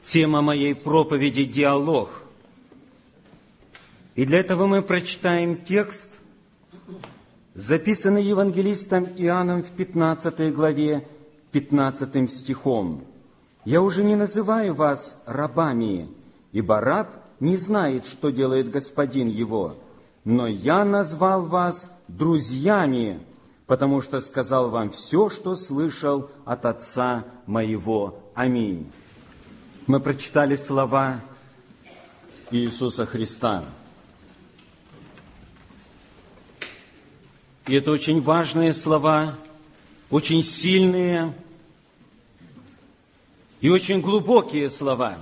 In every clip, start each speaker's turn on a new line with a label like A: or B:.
A: Тема моей проповеди – диалог. И для этого мы прочитаем текст, записанный евангелистом Иоанном в 15 главе, 15 стихом. «Я уже не называю вас рабами, ибо раб не знает, что делает господин его, но я назвал вас друзьями, потому что сказал вам все, что слышал от Отца моего. Аминь». Мы прочитали слова Иисуса Христа. И это очень важные слова, очень сильные и очень глубокие слова.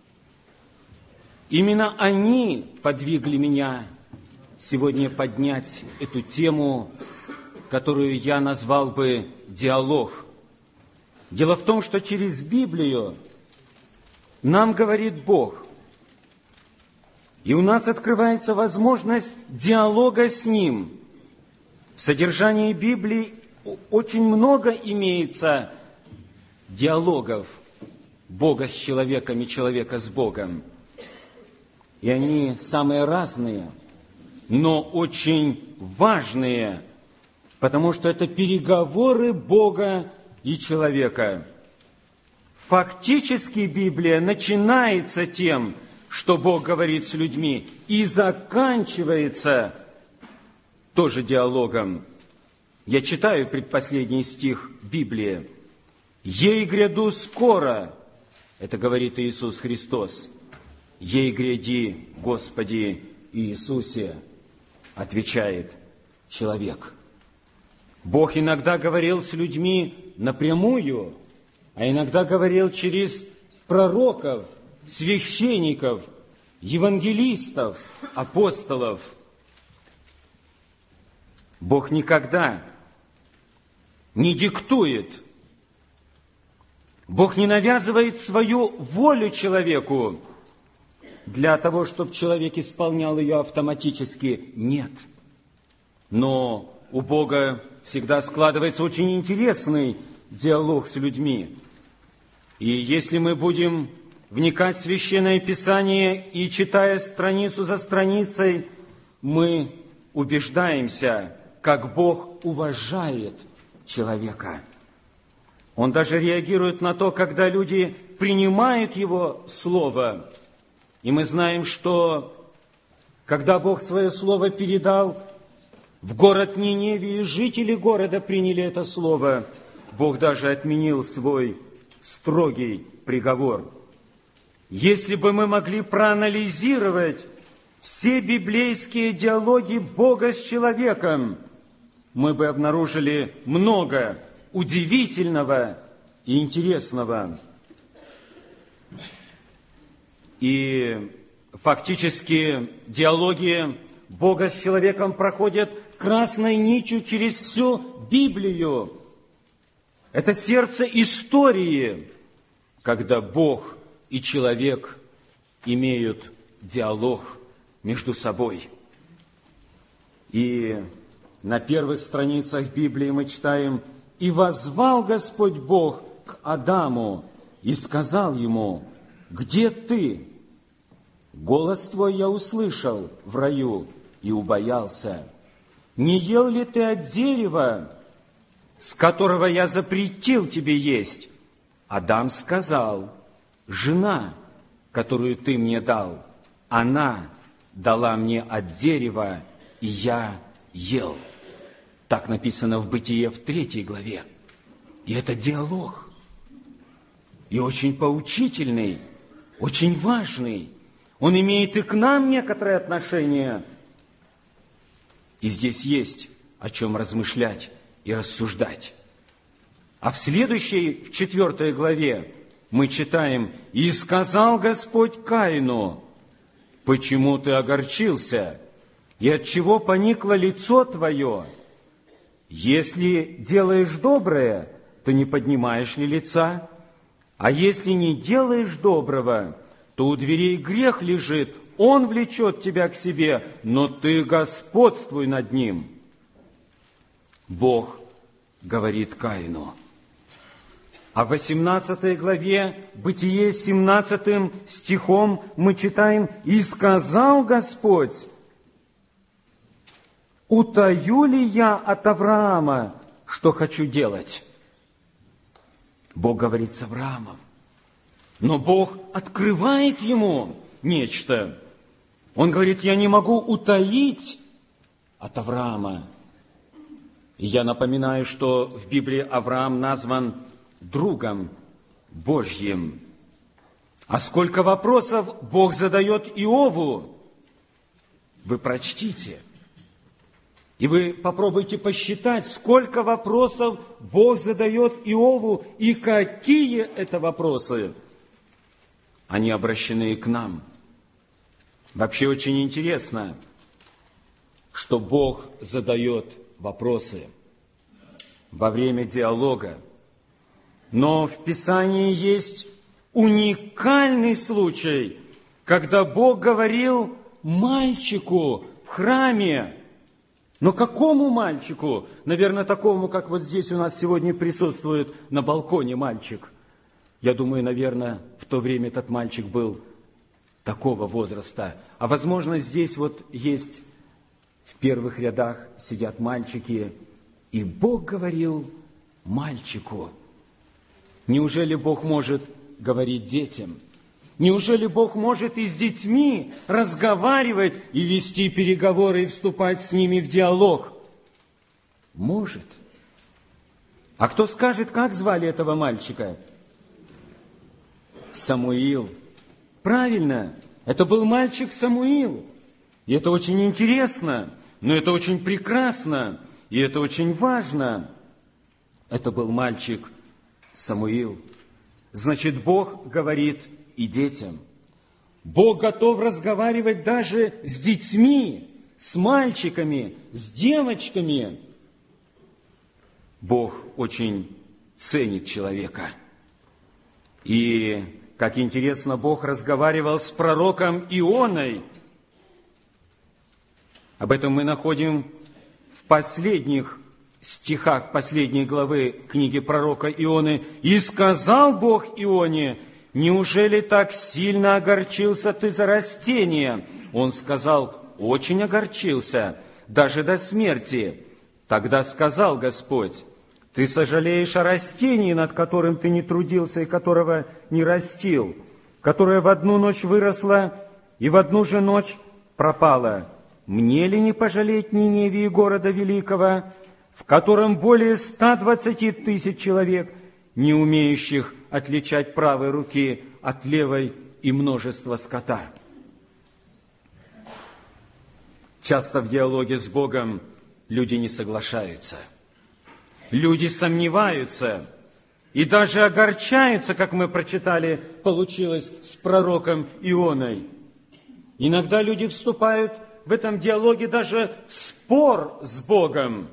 A: Именно они подвигли меня сегодня поднять эту тему, которую я назвал бы «диалог». Дело в том, что через Библию нам говорит Бог, и у нас открывается возможность диалога с Ним. В содержании Библии очень много имеется диалогов Бога с человеком и человека с Богом. И они самые разные, но очень важные, потому что это переговоры Бога и человека. Фактически Библия начинается тем, что Бог говорит с людьми, и заканчивается тоже диалогом. Я читаю предпоследний стих Библии. «Ей гряду скоро», это говорит Иисус Христос. «Ей гряди, Господи Иисусе», отвечает человек. Бог иногда говорил с людьми напрямую, а иногда говорил через пророков, священников, евангелистов, апостолов. Бог никогда не диктует, Бог не навязывает свою волю человеку для того, чтобы человек исполнял ее автоматически. Нет. Но у Бога всегда складывается очень интересный диалог с людьми. И если мы будем вникать в Священное Писание и, читая страницу за страницей, мы убеждаемся, как Бог уважает человека. Он даже реагирует на то, когда люди принимают Его Слово. И мы знаем, что когда Бог свое Слово передал в город Ниневии, и жители города приняли это Слово, Бог даже отменил свой строгий приговор. Если бы мы могли проанализировать все библейские диалоги Бога с человеком, мы бы обнаружили много удивительного и интересного. И фактически диалоги Бога с человеком проходят красной нитью через всю Библию. Это сердце истории, когда Бог и человек имеют диалог между собой. И на первых страницах Библии мы читаем: «И воззвал Господь Бог к Адаму и сказал ему: где ты? Голос твой я услышал в раю и убоялся. Не ел ли ты от дерева, с которого я запретил тебе есть?» Адам сказал: жена, которую ты мне дал, она дала мне от дерева, и я ел. Так написано в Бытие в 3 главе. И это диалог. И очень поучительный, очень важный. Он имеет и к нам некоторое отношение. И здесь есть о чем размышлять и рассуждать. А в следующей, в 4 главе, мы читаем: «И сказал Господь Каину: почему ты огорчился, и отчего поникло лицо твое? Если делаешь доброе, то не поднимаешь ли лица? А если не делаешь доброго, то у дверей грех лежит, он влечет тебя к себе, но ты господствуй над ним». Бог говорит Каину: А в 18 главе Бытие 17 стихом мы читаем: «И сказал Господь: утаю ли я от Авраама, что хочу делать?» Бог говорит с Авраамом, но Бог открывает ему нечто. Он говорит: я не могу утаить от Авраама. И я напоминаю, что в Библии Авраам назван другом Божьим. А сколько вопросов Бог задает Иову, вы прочтите. И вы попробуйте посчитать, сколько вопросов Бог задает Иову, и какие это вопросы. Они обращены к нам. Вообще очень интересно, что Бог задает вопросы во время диалога. Но в Писании есть уникальный случай, когда Бог говорил мальчику в храме. Но какому мальчику? Наверное, такому, как вот здесь у нас сегодня присутствует на балконе мальчик. Я думаю, наверное, в то время этот мальчик был такого возраста. А возможно, здесь вот есть в первых рядах сидят мальчики. И Бог говорил мальчику. Неужели Бог может говорить детям? Неужели Бог может и с детьми разговаривать и вести переговоры и вступать с ними в диалог? Может. А кто скажет, как звали этого мальчика? Самуил. Правильно, это был мальчик Самуил. И это очень интересно, но это очень прекрасно, и это очень важно. Это был мальчик Самуил. Значит, Бог говорит и детям. Бог готов разговаривать даже с детьми, с мальчиками, с девочками. Бог очень ценит человека. И, как интересно, Бог разговаривал с пророком Ионой. Об этом мы находим в последних стихах последней главы книги пророка Ионы. «И сказал Бог Ионе: неужели так сильно огорчился ты за растение?» Он сказал: очень огорчился, даже до смерти. Тогда сказал Господь: ты сожалеешь о растении, над которым ты не трудился и которого не растил, которое в одну ночь выросло и в одну же ночь пропало. Мне ли не пожалеть Ниневии, города великого, в котором более 120 тысяч человек, не умеющих отличать правой руки от левой, и множество скота? Часто в диалоге с Богом люди не соглашаются. Люди сомневаются и даже огорчаются, как мы прочитали, получилось с пророком Ионой. Иногда люди вступают в этом диалоге даже в спор с Богом.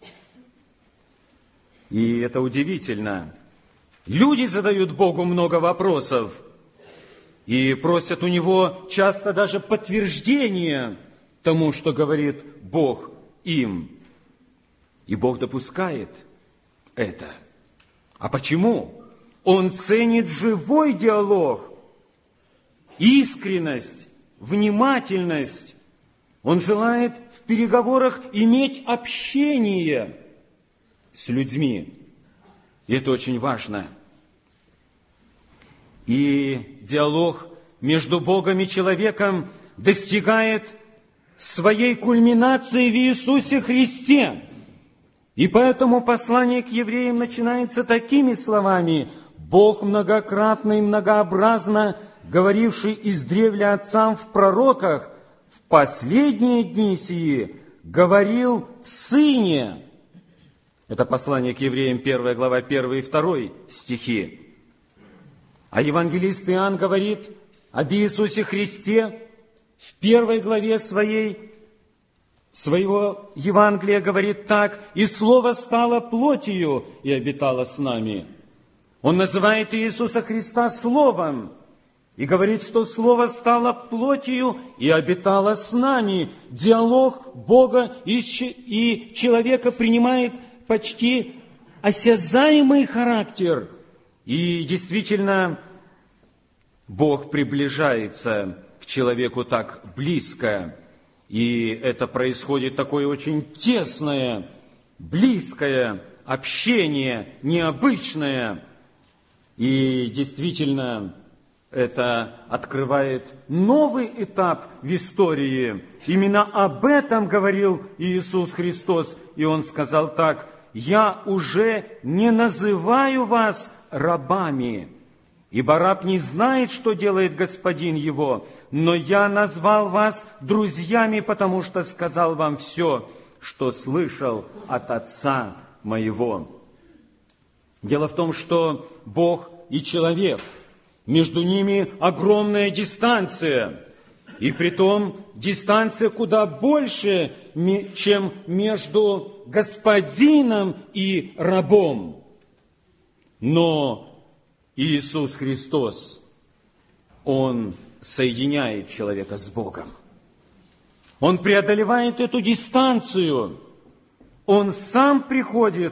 A: И это удивительно. Люди задают Богу много вопросов и просят у Него часто даже подтверждения тому, что говорит Бог им. И Бог допускает это. А почему? Он ценит живой диалог, искренность, внимательность. Он желает в переговорах иметь общение с людьми. И это очень важно. И диалог между Богом и человеком достигает своей кульминации в Иисусе Христе. И поэтому послание к евреям начинается такими словами: «Бог многократно и многообразно, говоривший издревле отцам в пророках, в последние дни сии говорил в Сыне». Это послание к евреям, 1 глава, 1 и 2 стихи. А евангелист Иоанн говорит об Иисусе Христе в 1 главе своего Евангелия, говорит так: «И Слово стало плотью и обитало с нами». Он называет Иисуса Христа Словом и говорит, что Слово стало плотью и обитало с нами. Диалог Бога и человека принимает почти осязаемый характер. И действительно, Бог приближается к человеку так близко, и это происходит такое очень тесное, близкое общение, необычное. И действительно, это открывает новый этап в истории. Именно об этом говорил Иисус Христос. И Он сказал так: «Я уже не называю вас рабами, ибо раб не знает, что делает господин его, но я назвал вас друзьями, потому что сказал вам все, что слышал от Отца моего». Дело в том, что Бог и человек, между ними огромная дистанция, и притом дистанция куда больше, чем между господином и рабом. Но Иисус Христос, Он соединяет человека с Богом. Он преодолевает эту дистанцию. Он сам приходит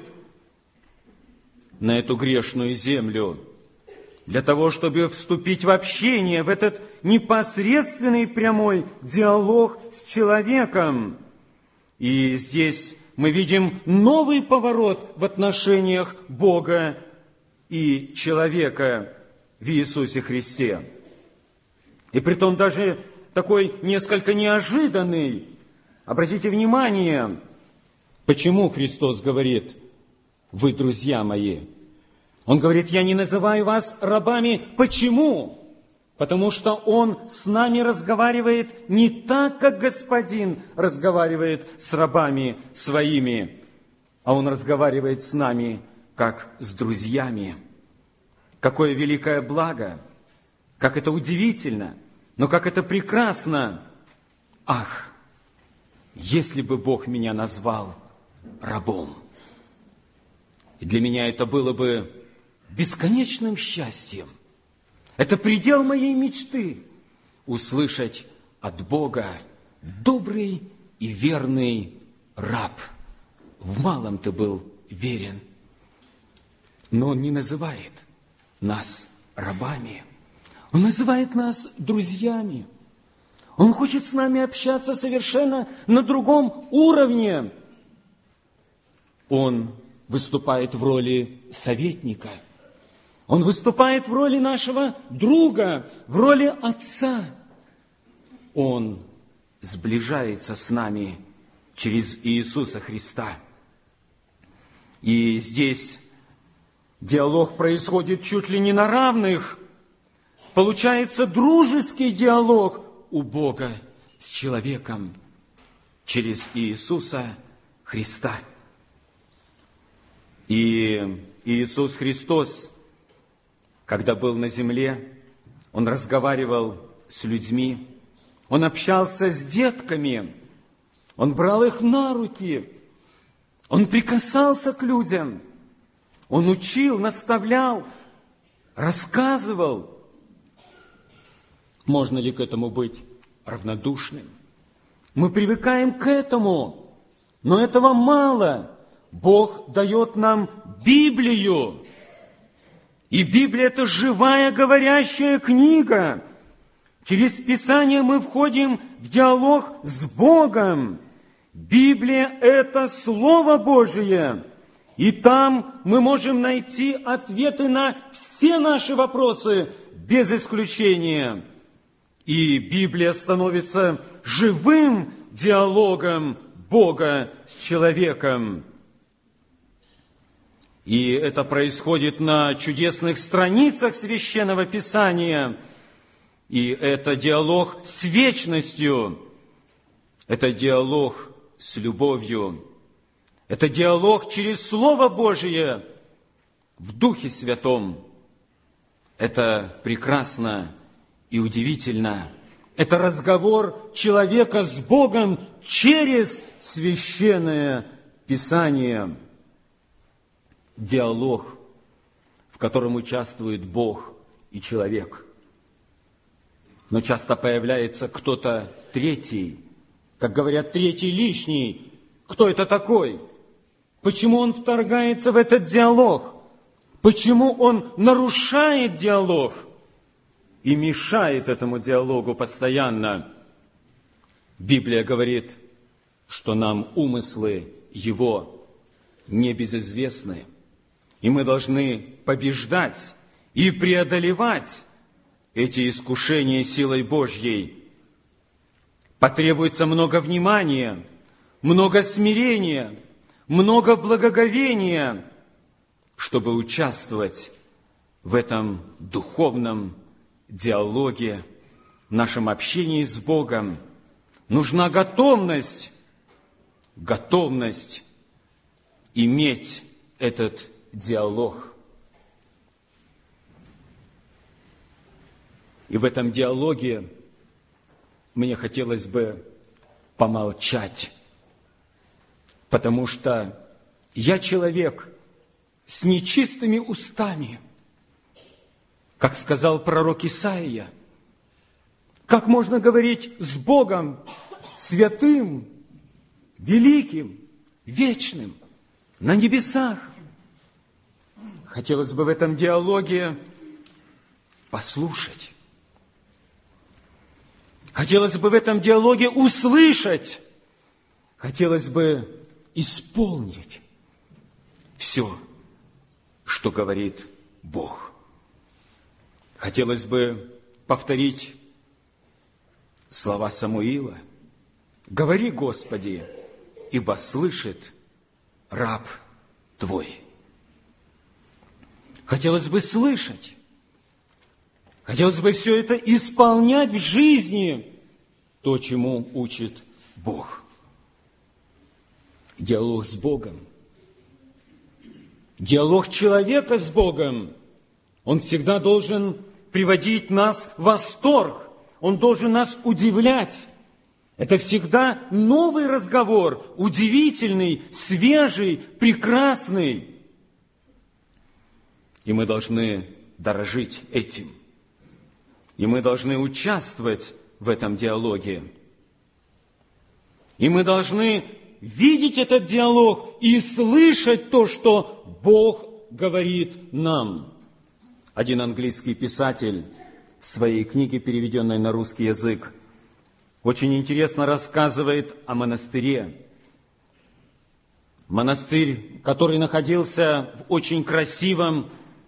A: на эту грешную землю для того, чтобы вступить в общение, в этот непосредственный прямой диалог с человеком. И здесь мы видим новый поворот в отношениях Бога и человека в Иисусе Христе. И притом даже такой несколько неожиданный. Обратите внимание, почему Христос говорит: «Вы друзья мои». Он говорит: «Я не называю вас рабами». Почему? Потому что Он с нами разговаривает не так, как Господин разговаривает с рабами своими, а Он разговаривает с нами, как с друзьями. Какое великое благо! Как это удивительно! Но как это прекрасно! Ах, если бы Бог меня назвал рабом! И для меня это было бы бесконечным счастьем. Это предел моей мечты – услышать от Бога: «Добрый и верный раб, в малом ты был верен». Но Он не называет нас рабами. Он называет нас друзьями. Он хочет с нами общаться совершенно на другом уровне. Он выступает в роли советника. Он выступает в роли нашего друга, в роли отца. Он сближается с нами через Иисуса Христа. И здесь диалог происходит чуть ли не на равных. Получается дружеский диалог у Бога с человеком через Иисуса Христа. И Иисус Христос, когда был на земле, Он разговаривал с людьми, Он общался с детками, Он брал их на руки, Он прикасался к людям, Он учил, наставлял, рассказывал. Можно ли к этому быть равнодушным? Мы привыкаем к этому, но этого мало. Бог дает нам Библию. И Библия – это живая, говорящая книга. Через Писание мы входим в диалог с Богом. Библия – это Слово Божие. И там мы можем найти ответы на все наши вопросы, без исключения. И Библия становится живым диалогом Бога с человеком. И это происходит на чудесных страницах Священного Писания. И это диалог с вечностью. Это диалог с любовью. Это диалог через Слово Божие в Духе Святом. Это прекрасно и удивительно. Это разговор человека с Богом через Священное Писание. Диалог, в котором участвует Бог и человек. Но часто появляется кто-то третий, как говорят, третий лишний. Кто это такой? Почему он вторгается в этот диалог? Почему он нарушает диалог и мешает этому диалогу постоянно? Библия говорит, что нам умыслы его небезызвестны, и мы должны побеждать и преодолевать эти искушения силой Божьей. Потребуется много внимания, много смирения, много благоговения, чтобы участвовать в этом духовном диалоге, в нашем общении с Богом. Нужна готовность иметь этот диалог. И в этом диалоге мне хотелось бы помолчать, потому что я человек с нечистыми устами, как сказал пророк Исаия. Как можно говорить с Богом, святым, великим, вечным, на небесах? Хотелось бы в этом диалоге послушать. Хотелось бы в этом диалоге услышать. Хотелось бы исполнить все, что говорит Бог. Хотелось бы повторить слова Самуила. «Говори, Господи, ибо слышит раб Твой». Хотелось бы слышать. Хотелось бы все это исполнять в жизни, то, чему учит Бог. Диалог с Богом. Диалог человека с Богом, он всегда должен приводить нас в восторг, он должен нас удивлять. Это всегда новый разговор, удивительный, свежий, прекрасный. И мы должны дорожить этим. И мы должны участвовать в этом диалоге. И мы должны видеть этот диалог и слышать то, что Бог говорит нам. Один английский писатель в своей книге, переведенной на русский язык, очень интересно рассказывает о монастыре. Монастырь, который находился в очень красивом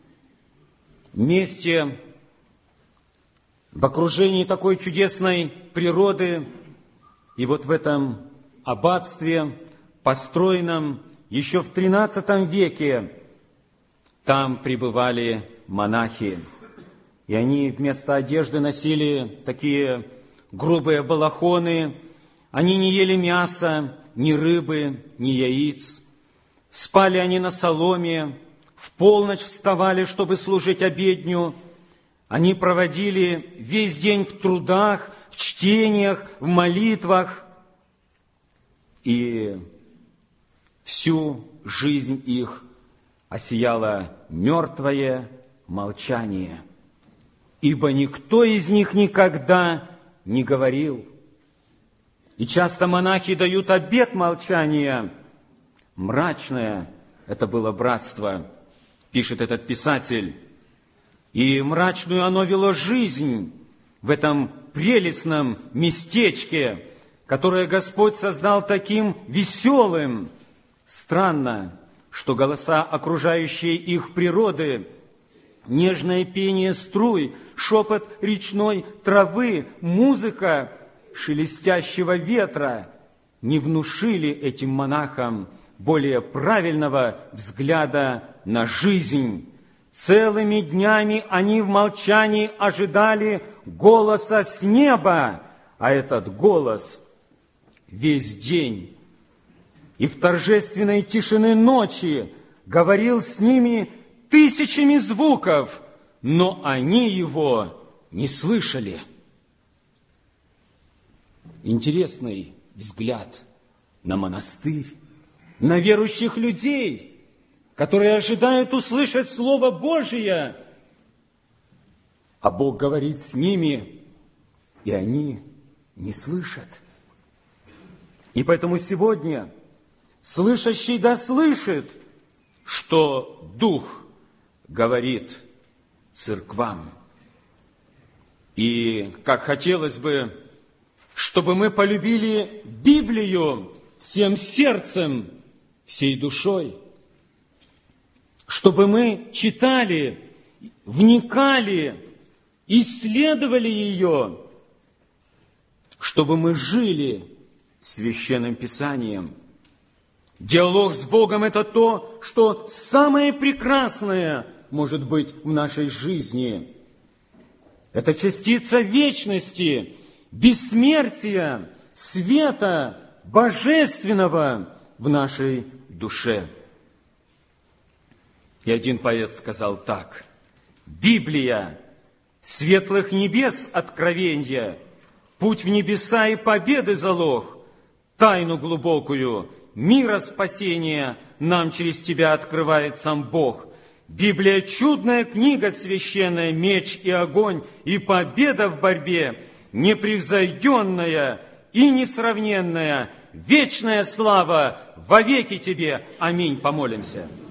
A: месте, в окружении такой чудесной природы. И вот в этом аббатстве, построенном еще в XIII веке, там пребывали монахи. И они вместо одежды носили такие грубые балахоны. Они не ели мяса, ни рыбы, ни яиц. Спали они на соломе, в полночь вставали, чтобы служить обедню. Они проводили весь день в трудах, в чтениях, в молитвах. И всю жизнь их осияло мертвое молчание, ибо никто из них никогда не говорил. И часто монахи дают обет молчания. Мрачное это было братство, пишет этот писатель. И мрачную оно вело жизнь в этом прелестном местечке, которое Господь создал таким веселым. Странно, что голоса окружающей их природы, нежное пение струй, шепот речной травы, музыка шелестящего ветра не внушили этим монахам более правильного взгляда на жизнь. Целыми днями они в молчании ожидали голоса с неба, а этот голос весь день и в торжественной тишины ночи говорил с ними тысячами звуков, но они его не слышали. Интересный взгляд на монастырь, на верующих людей, которые ожидают услышать Слово Божие, а Бог говорит с ними, и они не слышат. И поэтому сегодня слышащий да слышит, что Дух говорит церквам. И как хотелось бы, чтобы мы полюбили Библию всем сердцем, всей душой, чтобы мы читали, вникали, исследовали ее, чтобы мы жили Священным Писанием. Диалог с Богом – это то, что самое прекрасное может быть в нашей жизни. Это частица вечности, бессмертия, света божественного в нашей душе. И один поэт сказал так: «Библия, светлых небес откровенья, путь в небеса и победы залог, тайну глубокую мира спасения нам через тебя открывает сам Бог. Библия – чудная книга священная, меч и огонь, и победа в борьбе, непревзойденная и несравненная, вечная слава вовеки тебе. Аминь». Помолимся.